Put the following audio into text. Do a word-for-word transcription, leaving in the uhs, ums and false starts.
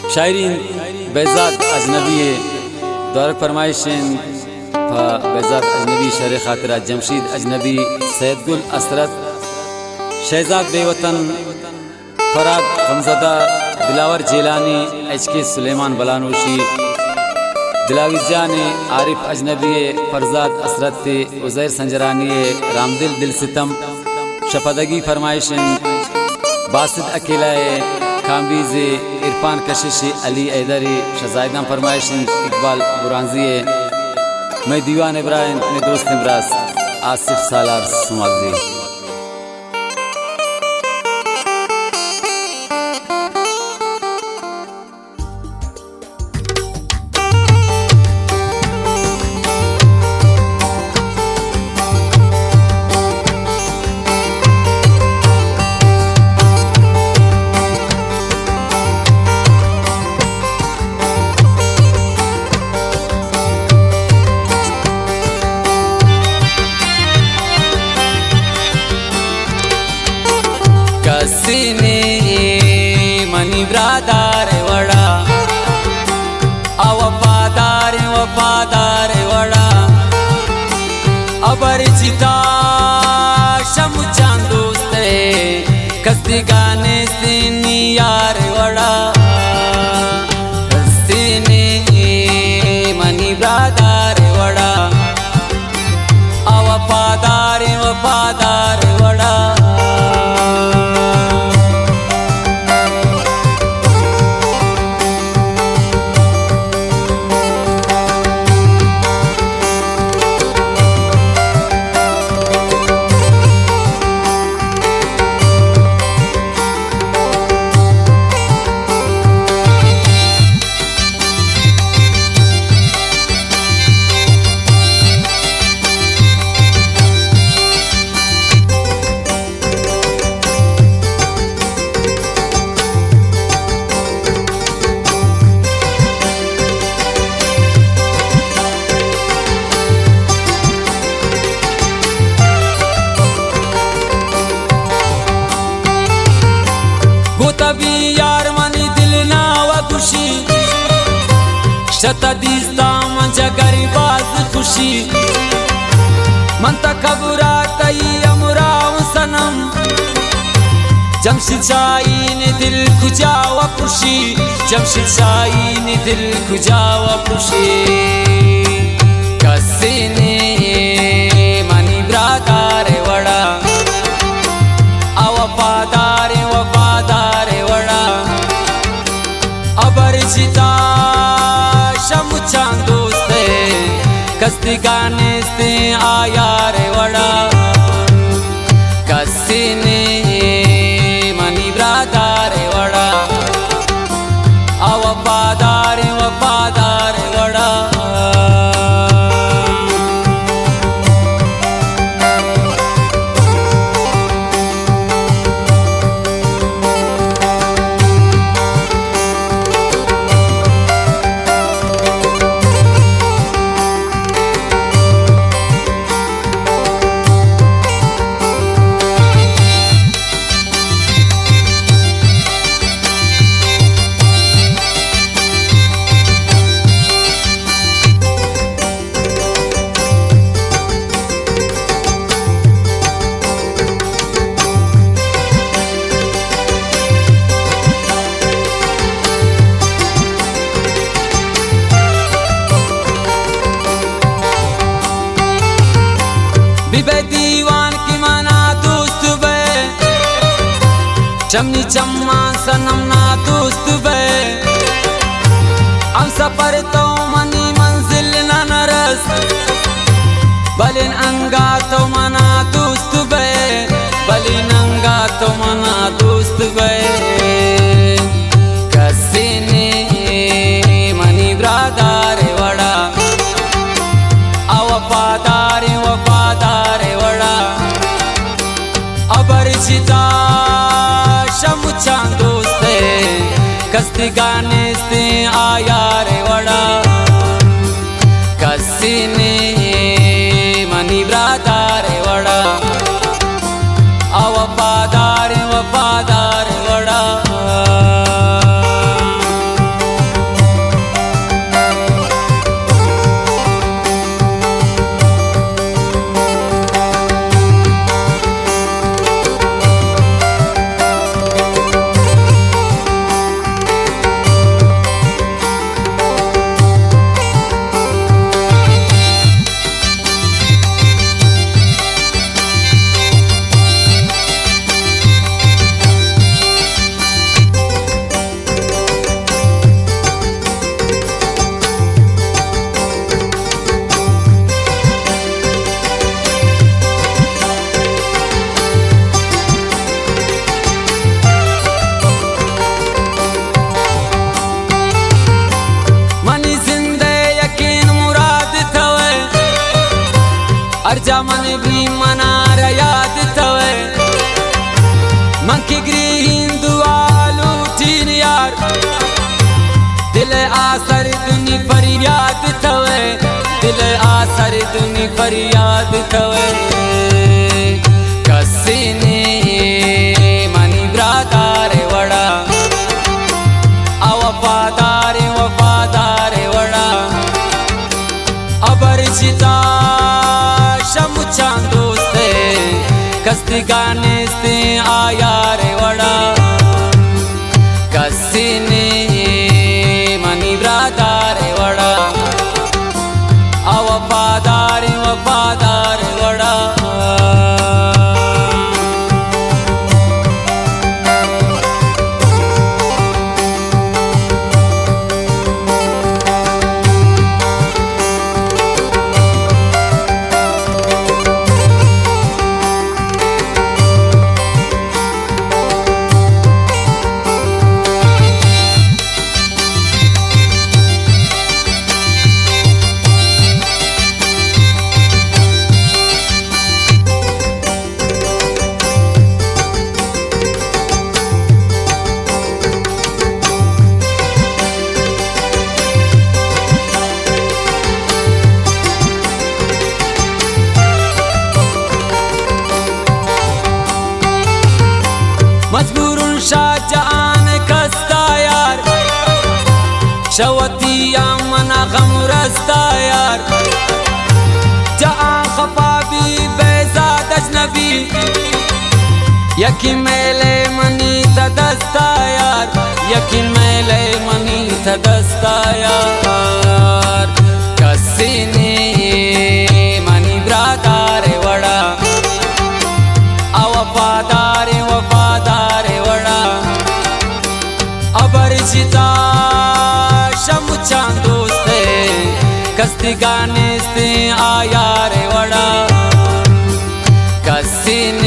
शायरीन बेजात अजनबी दौर फरमाइशन बेजात अजनबी शर खातिरा जमशीद अजनबी सैयदगुल असरत शहजाद बेवतन फराद हमजदा दिलावर जेलानी एच के सुलेमान बलानोशी दिलाविजान आरिफ अजनबी फरजाद असरत उज़ैर संजरानी रामदिल दिल सितम शफदगी फरमाइशन बासित अकेला कामबीज इरफान कशिश अली ऐदरी शजायदा फरमाइशन इकबाल बुरानजी मैं दीवान इब्राहिम अपने दोस्त इमराज आसिफ सालार सुमागजी मनी ब्रादार वड़ा अवफादार वफादार वड़ा अपरिचिता शमु चांदोस्त कस्ती गाने से यार वड़ा हस्तीने मनी ब्रादार वड़ा अवफादार वफादार वड़ा तभी यार मनी दिल ना व खुशी शतदीस्ता मंजा गरीबाज खुशी मन तकबुरा तई अमरा सनम जमशीद शाही ने दिल खुजा व खुशी जमशीद शाही ने दिल खुजा व खुशी कसीने मनी ब्रादार वड़ा अवफादार वफादार अपरिचिता शमु चांदोस्त कस्ती गाने से आया रे वड़ा कसीने मनी ब्रादार वड़ा अवफादार वफादार वड़ा दीवान की मना दोस्त बे चमनी चम्मा सनम ना दोस्त बे हम सफर तो मनी मंजिल ना नरस बलिन अंगा तो मना दोस्त बे बलिन अंगा तो मना दोस्त बे कसीने मनी ब्रादार वड़ा अवफादार वफादार वड़ा अपरिचिता शमु चांदोस्त कस्ती गाने से आया रे वड़ा कसीने मनी ब्रादार वड़ा अवफादार वफादार वड़ा خدا من بھی منار یاد توے من کی گری ہندو آلو تین یار دل آسر دنی فریاد توے دل آسر دنی فریاد توے کسی نے منی برادار وڑا او وفادار وفادار وڑا ابر جتا شمو چاند دوستے کستی گانے سے آیا رے وڑا کسی نے منی برادار وڑا او وفادار وفادار وڑا مجبور شاہ جان کستا یار شوتی منا غم رستا یار جان خفا بھی بیزاد اجنبی یکی میلے منی تدستا یار یکی میلے منی تدستا یار کسی نے منی برادار وڑا او وفادار وفادار وڑا ابر جتا شمو چاند دوستے کستی گانے سے آیا رے وڑا کسی نے